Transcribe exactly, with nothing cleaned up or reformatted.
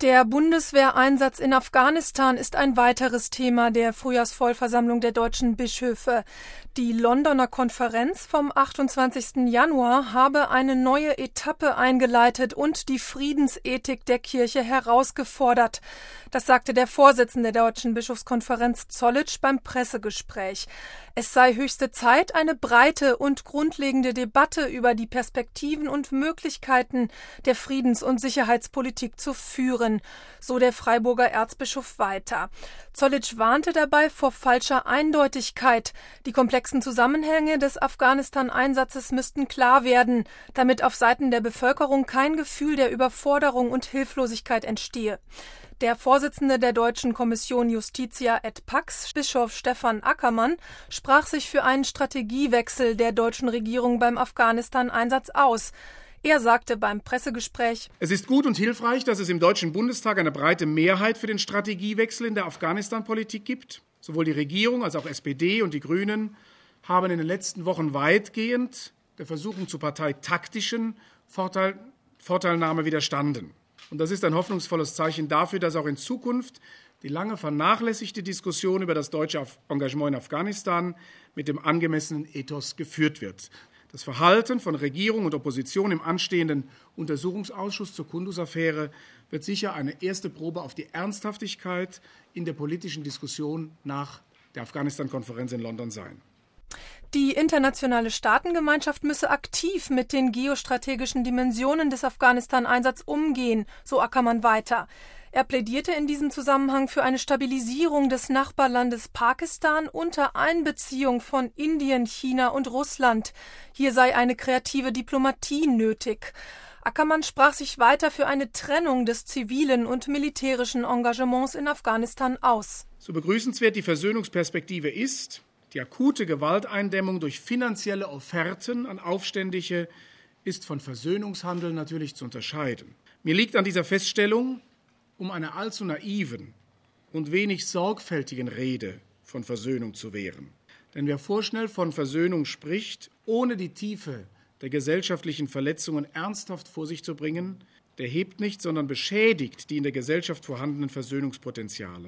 Der Bundeswehreinsatz in Afghanistan ist ein weiteres Thema der Frühjahrsvollversammlung der deutschen Bischöfe. Die Londoner Konferenz vom achtundzwanzigsten Januar habe eine neue Etappe eingeleitet und die Friedensethik der Kirche herausgefordert. Das sagte der Vorsitzende der Deutschen Bischofskonferenz Zollitsch beim Pressegespräch. Es sei höchste Zeit, eine breite und grundlegende Debatte über die Perspektiven und Möglichkeiten der Friedens- und Sicherheitspolitik zu führen, so der Freiburger Erzbischof weiter. Zollitsch warnte dabei vor falscher Eindeutigkeit. Die komplexen Zusammenhänge des Afghanistan-Einsatzes müssten klar werden, damit auf Seiten der Bevölkerung kein Gefühl der Überforderung und Hilflosigkeit entstehe. Der Vorsitzende der Deutschen Kommission Justitia et Pax, Bischof Stefan Ackermann, sprach sich für einen Strategiewechsel der deutschen Regierung beim Afghanistan-Einsatz aus. Er sagte beim Pressegespräch: Es ist gut und hilfreich, dass es im Deutschen Bundestag eine breite Mehrheit für den Strategiewechsel in der Afghanistan-Politik gibt. Sowohl die Regierung als auch S P D und die Grünen haben in den letzten Wochen weitgehend der Versuchung zur parteitaktischen Vorteil, Vorteilnahme widerstanden. Und das ist ein hoffnungsvolles Zeichen dafür, dass auch in Zukunft die lange vernachlässigte Diskussion über das deutsche Engagement in Afghanistan mit dem angemessenen Ethos geführt wird. Das Verhalten von Regierung und Opposition im anstehenden Untersuchungsausschuss zur Kunduz-Affäre wird sicher eine erste Probe auf die Ernsthaftigkeit in der politischen Diskussion nach der Afghanistan-Konferenz in London sein. Die internationale Staatengemeinschaft müsse aktiv mit den geostrategischen Dimensionen des Afghanistan-Einsatzes umgehen, so Ackermann weiter. Er plädierte in diesem Zusammenhang für eine Stabilisierung des Nachbarlandes Pakistan unter Einbeziehung von Indien, China und Russland. Hier sei eine kreative Diplomatie nötig. Ackermann sprach sich weiter für eine Trennung des zivilen und militärischen Engagements in Afghanistan aus. So begrüßenswert die Versöhnungsperspektive ist, die akute Gewalteindämmung durch finanzielle Offerten an Aufständische ist von Versöhnungshandel natürlich zu unterscheiden. Mir liegt an dieser Feststellung, um einer allzu naiven und wenig sorgfältigen Rede von Versöhnung zu wehren. Denn wer vorschnell von Versöhnung spricht, ohne die Tiefe der gesellschaftlichen Verletzungen ernsthaft vor sich zu bringen, der hebt nicht, sondern beschädigt die in der Gesellschaft vorhandenen Versöhnungspotenziale.